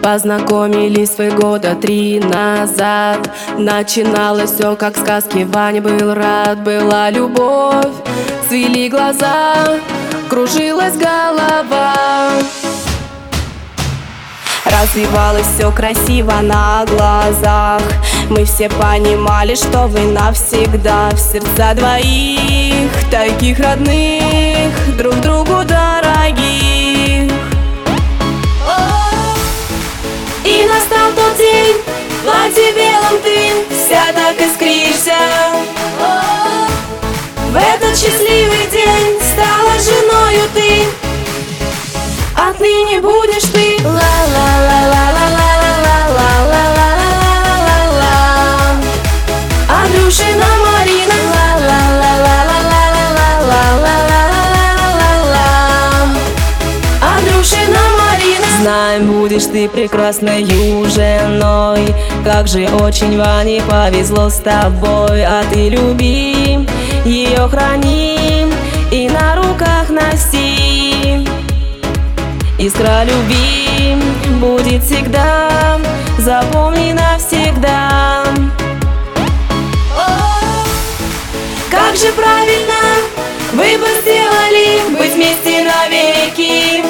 Познакомились вы года 3 назад. Начиналось все как в сказке, Ваня был рад. Была любовь, цвели глаза, кружилась голова. Развивалось все красиво на глазах. Мы все понимали, что вы навсегда. В сердца двоих, таких родных, друг другу дорогих. И настал тот день, в платье белом ты вся так искришься. В этот счастливый день стала женою ты. Отныне будешь ты ла-ла-ла-ла-ла-ла-ла-ла-ла-ла-ла-ла. Андрюшина Марина ла-ла-ла-ла-ла-ла-ла-ла-ла-ла-ла. Андрюшина Марина. Знаем, будешь ты прекрасною женой. Как же очень Ване повезло с тобой. А ты люби, ее храни и на руках носи. Искра любви будет всегда, запомни навсегда. Как же правильно выбор сделали, быть вместе навеки.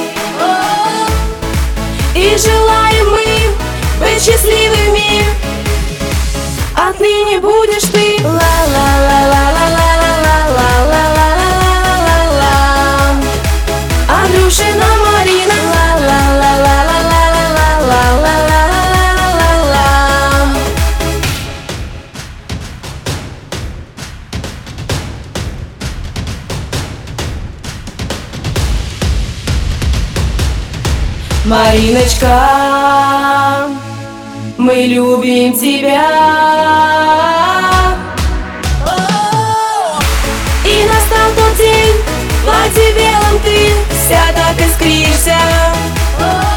И желаем мы быть счастливыми. Отныне будешь ты ла-ла-ла-ла-ла-ла-ла-ла-ла-ла-ла-ла. Андрюшина Марина ла-ла-ла-ла-ла-ла-ла-ла-ла-ла-ла. Мариночка, мы любим тебя. И настал тот день, в платье белом ты вся так искришься.